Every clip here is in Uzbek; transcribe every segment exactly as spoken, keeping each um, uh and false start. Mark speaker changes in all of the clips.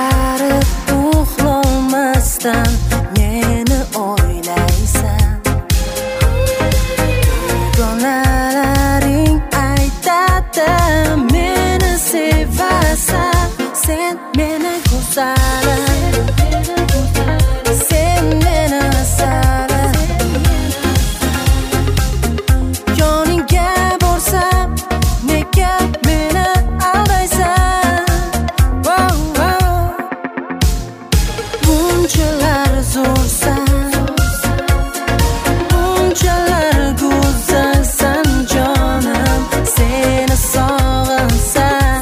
Speaker 1: kechalari uxlolmasdan meni o'ylaysan. Donalaring aytadi meni sevasan. Sen meni go'zalim, sen meni asalim. Yoningga borsam nega meni aldaysan? Wow, wow. Bunchalar zo'rsan, bunchalar go'zalsan jonim, seni sog'insam.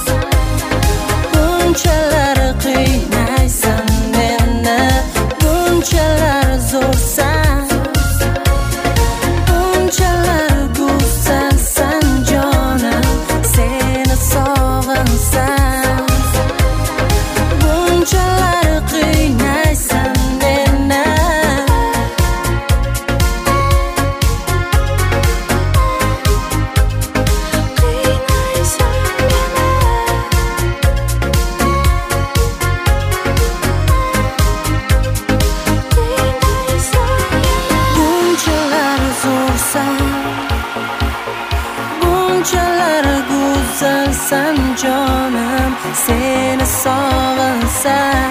Speaker 1: Bunchalar qiynaysan meni, bunchalar zo'rsan, bunchalar go'zalsan jonim, seni sog'insam. Bunchalar qiynaysan meni. Bunchalar zo'rsan, bunchalar go'zalsan jonim, seni sog'insam.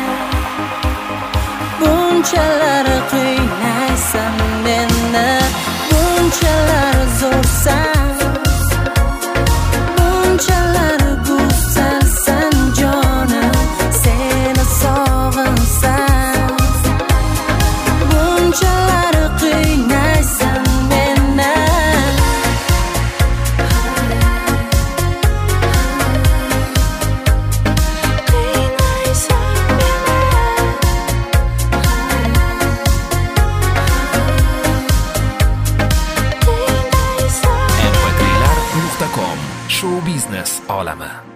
Speaker 1: Bunchalar qiynaysan meni, bunchalar zo'rsan, bunchalar go'zalsan jonim, seni sog'insam. Bunchalar qiynaysan meni.
Speaker 2: em p tri lar nuqta com Show biznes olami.